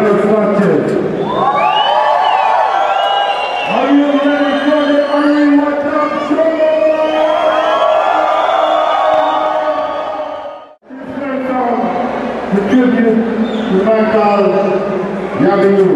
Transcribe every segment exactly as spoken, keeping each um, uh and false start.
Girls watching. Are you ready for the Ari What's Up show? This first song, the tribute to Michael Yabiou.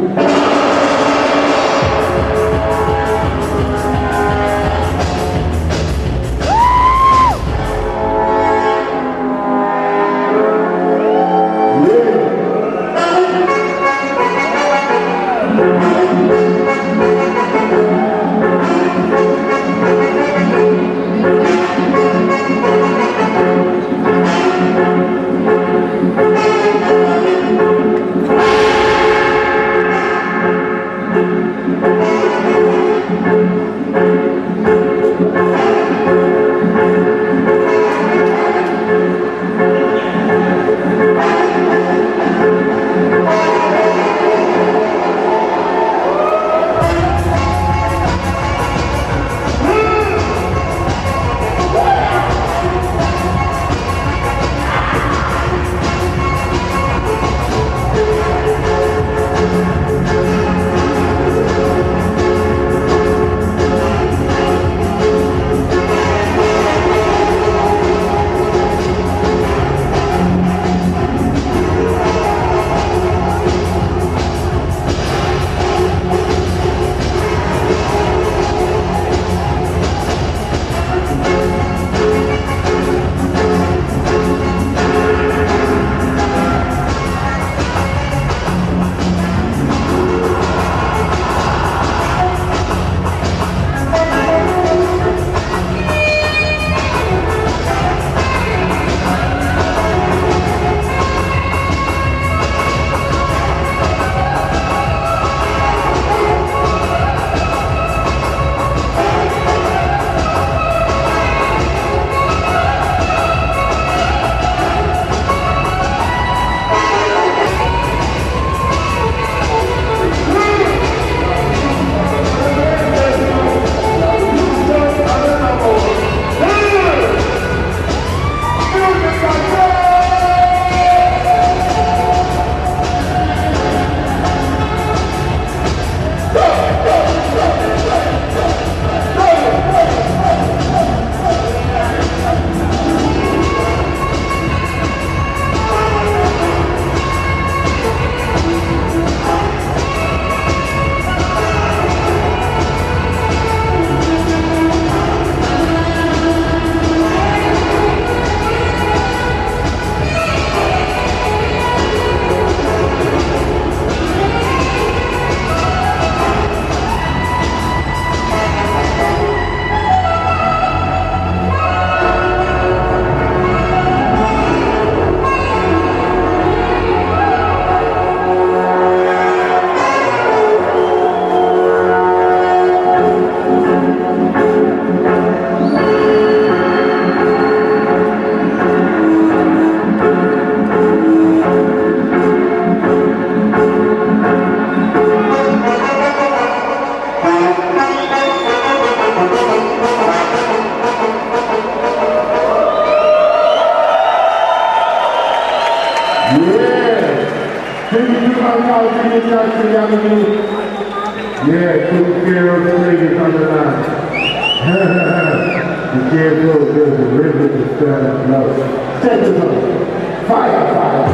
Yeah, two girls, ladies on the line. You can't go to the river to stand up. No. Take it up. Fire, fire.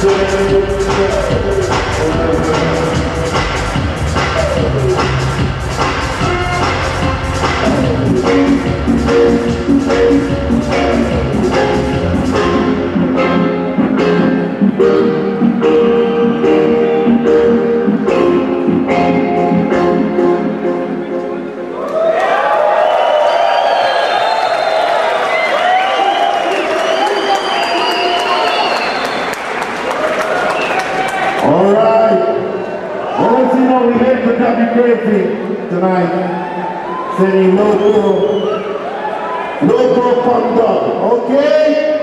Tonight, sending local, local pumped up, okay?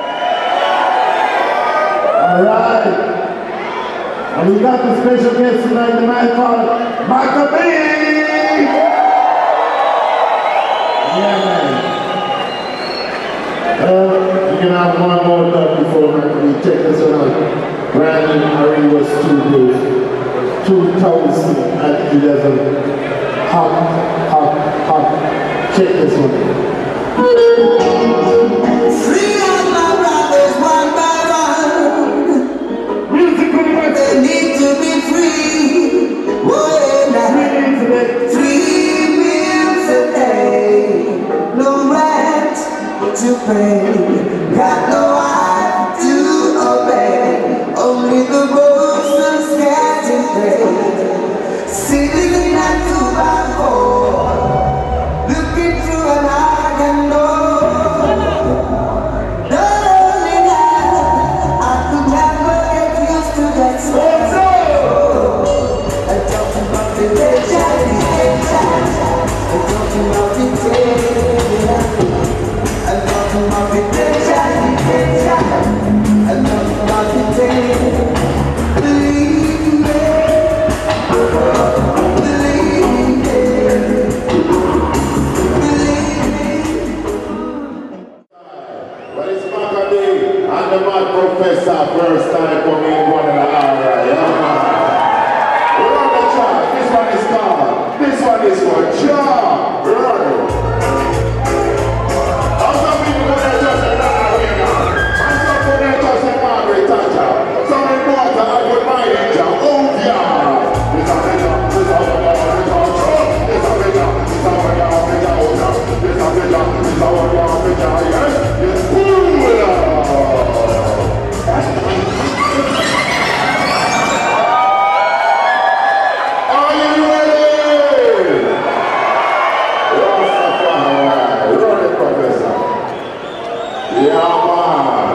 Alright. And we got the special guest tonight, the man called Maccabee! Yeah, man. Uh, you can have one more dub before Maccabee. Check this one out. Brandon Arriba Studios, two thousand eleven. Hot, hot, hot. Check this one. Free all my brothers one by one. Music pretty They need to be free. Oh, yeah. Three meals a day. No rent to pay. Got no wife to obey. Only the roses getting paid. Sitting in that two by four, looking through an iron door. Not only that, I could never get used to that smell. I'm talking about the deja, the deja. I'm talking about the deja. I'm talking about the deja, the deja. I'm talking about the deja. Believe me. And the mad professor, first time coming one of the hour, yeah. We're on the track. This one is called. This one is for Jah. Run it. How some people go there just and run away now? And some go there just and Margaret Thatcher. Some in water and put my angel. Oh yeah. This is a picture. This is a picture. This is a picture. This is a picture. This is a picture. This is a picture. Yes. Yes. Are you ready? Rastafari, run it, Professor. Yeah, man.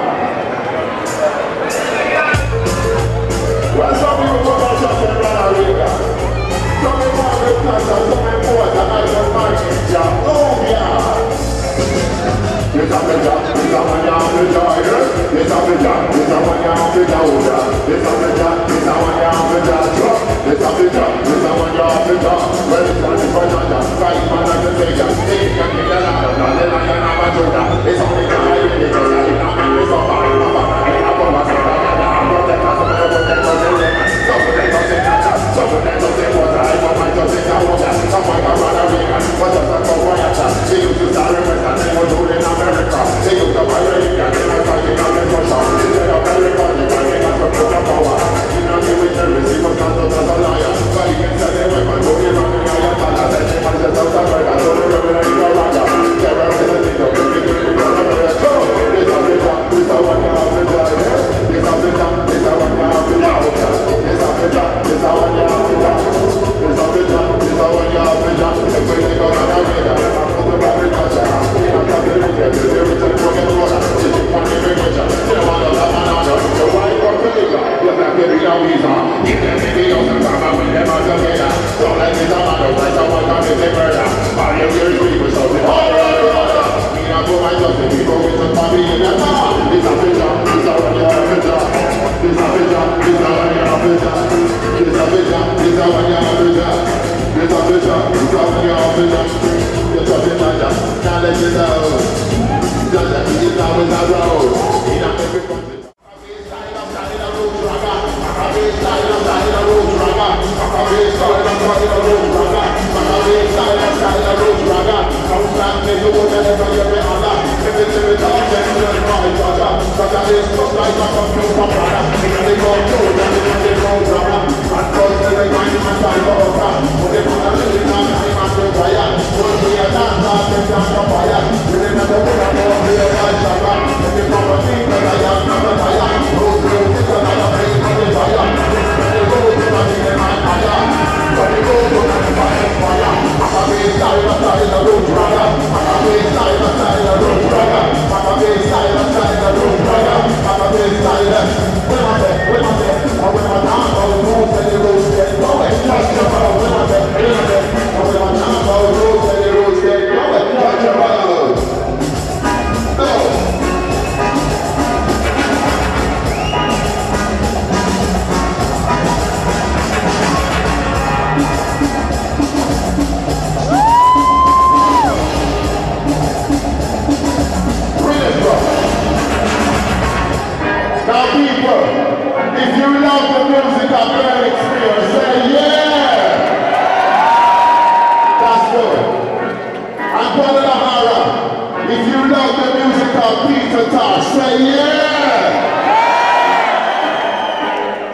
Well, some people go to church and run away. Some people have a cancer, some people have a nice marriage. Oh, yeah. It's a picture, it's a one yard picture, yes. It's a picture, it's a one yard picture, it's a picture, it's a one yard picture, it's a picture, it's a one yard picture. Well, it's not the first one, just right man and the figure. It's a picture, it's a one yard picture. It's a picture, it's a one yard picture. It's a picture, it's a one yard Like a computer,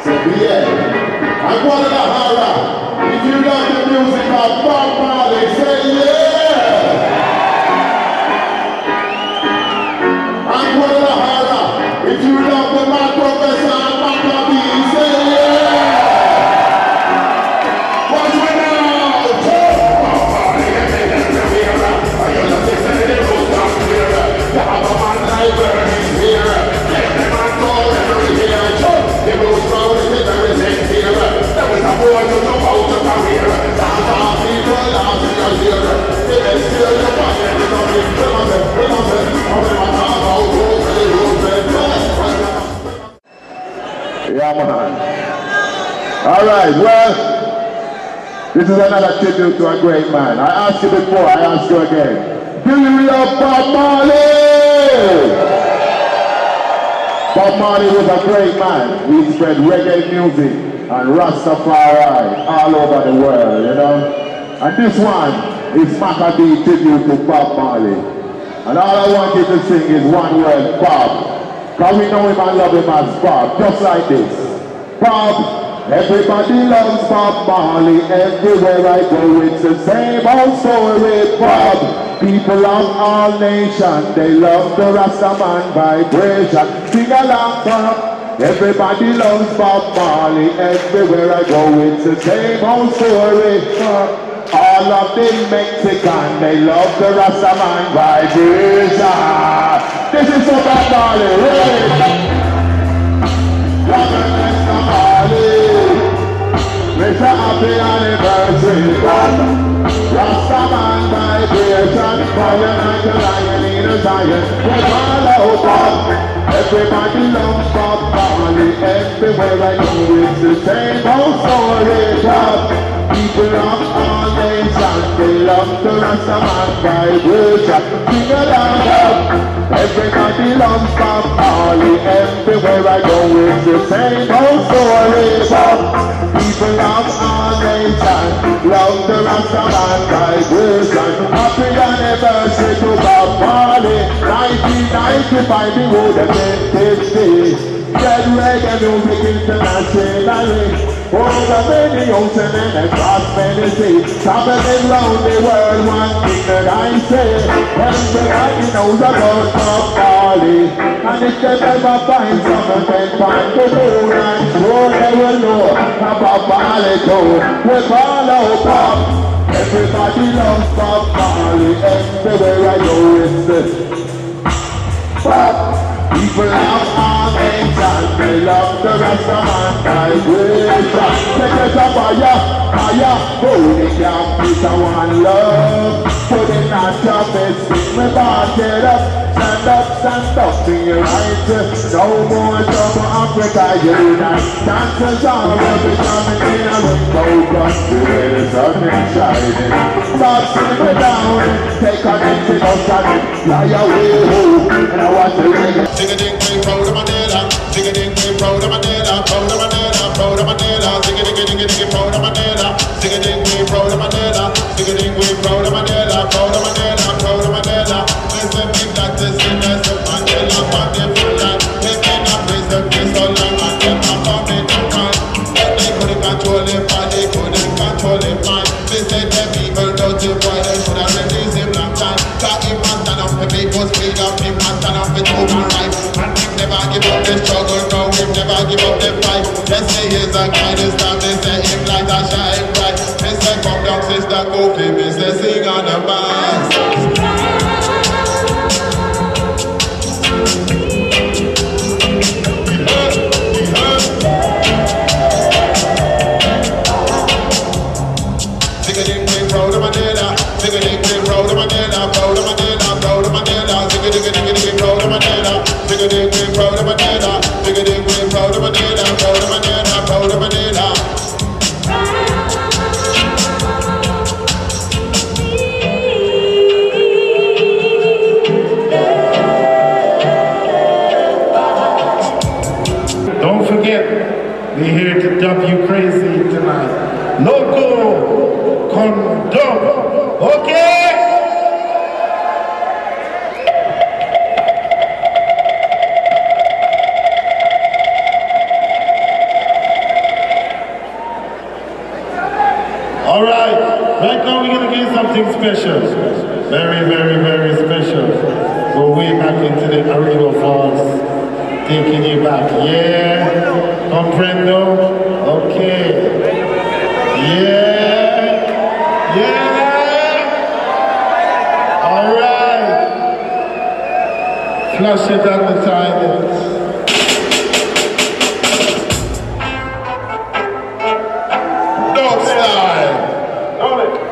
So yeah, I'm Guadalajara. If you love the music of Bob Marley, say yeah. I'm Guadalajara. If you love the Mad Professor and Maccabee, say yeah. What's with now? Yeah, man. All right, well, this is another tribute to a great man. I asked you before, I ask you again. Do you love Bob Marley? Bob Marley was a great man. He spread reggae music and Rastafari all over the world, you know. And this one is Maccabee tribute to Bob Marley. And all I want you to sing is one word, Bob. Because we know him and love him as Bob, just like this. Bob, everybody loves Bob Marley. Everywhere I go, it's the same old story, Bob. People of all nations, they love the Rastaman vibration. Sing along, Bob. Everybody loves Bob Marley. Everywhere I go, it's the same old story, Bob. All of the Mexican, they love the Rastaman vibration. This is for Bob Marley, really. Love the Rastaman Marley. It's a happy anniversary, Bob. Rastaman vibration, fire like a lion in a Zion. We're all out, Bob. Everybody loves Bob Marley. Everywhere I go, it's the same old story, Bob. People of all nations, they love the Rastaman vibration. Sing along, Bob. Everybody loves Bob Marley. Everywhere I go, it's the same old story, Bob. People of all nations love the Rastaman vibration. Happy anniversary to Bob Marley. nineteen ninety-five, the road of fifty. Dead reggae music internationally. Over many oceans and across many seas. Traveling round the world, one thing that I say. Everybody knows about Bob Marley. And if they ever find someone can find the moon, I'm sure they will know about Marley too. We're all out Bob. Everybody loves Bob Marley. Everywhere I go, it's the Bob. People love all nations, they love the Rastaman vibration. Take us up fire, fire, holding down peace and one love. Putting our job is swing me back it up. Stand up, stand up, sing your right. No more trouble, Africa unite. Dancers all over, coming in a rainbow country where the sun is shining. Start singing down, take on into the sun, fly away home, and I want to reggae. Sing-a-ding, ding, proud of Mandela. Sing-a-ding, ding, proud of Mandela. Proud of Mandela, proud of Mandela. Sing-a-ding, ding, ding, ding, proud of Mandela. Sing-a-ding, ding, proud of Mandela. Sing-a-ding, ding, proud of Mandela. Proud of Mandela, proud of Mandela. Listen, big that is in the Mandela, but they feel that they cannot praise them for so long and them not coming to mind. But they couldn't control him, but they couldn't control him, man. They said them people don't do boy, they should have released him long time. Got him and stand up for people's freedom, him and stand up for human rights. And him never give up the struggle, no, him never give up the fight. They say he's a guy, this time they say him like a shine bright. They say come down, sister, go for me, say sing on the mic. Sing-a-ding-ding, proud of Mandela. Sing-a-ding-ding, proud of Mandela. Proud of Mandela, proud of Mandela. Sing-a-ding-ding-ding, proud of Mandela. Sing-a-ding-ding, proud of Mandela. Sing-a-ding-ding, proud of Mandela. Proud of Mandela, proud of Mandela. Don't forget, we're here to dub you crazy tonight. Loco Condo. Okay? All right, right now we're gonna get something special. Very, very, very special. Go way back into the Arriba Falls, taking you back. Yeah, comprendo? Okay. Yeah, yeah. All right. Flush it at the toilet. Dog style. Hold it.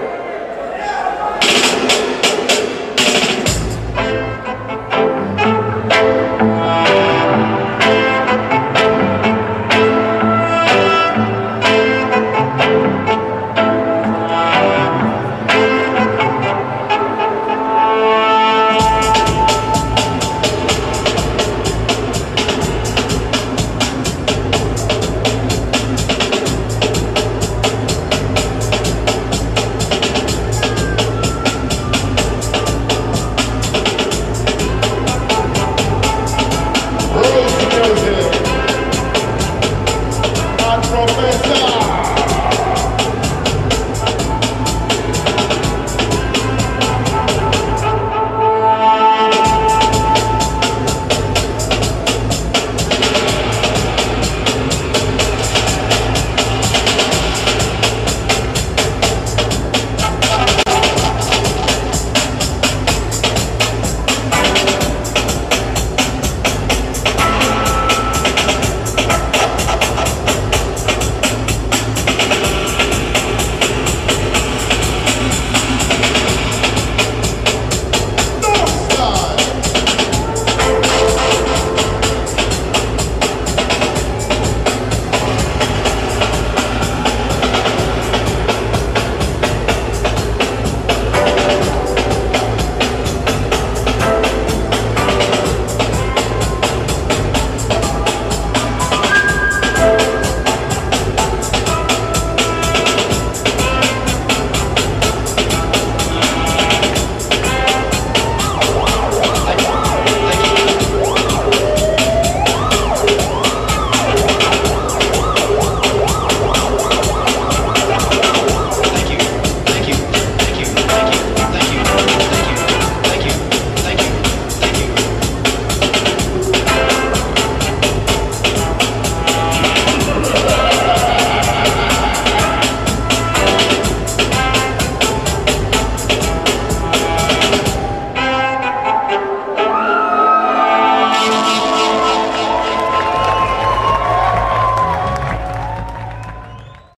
Professor.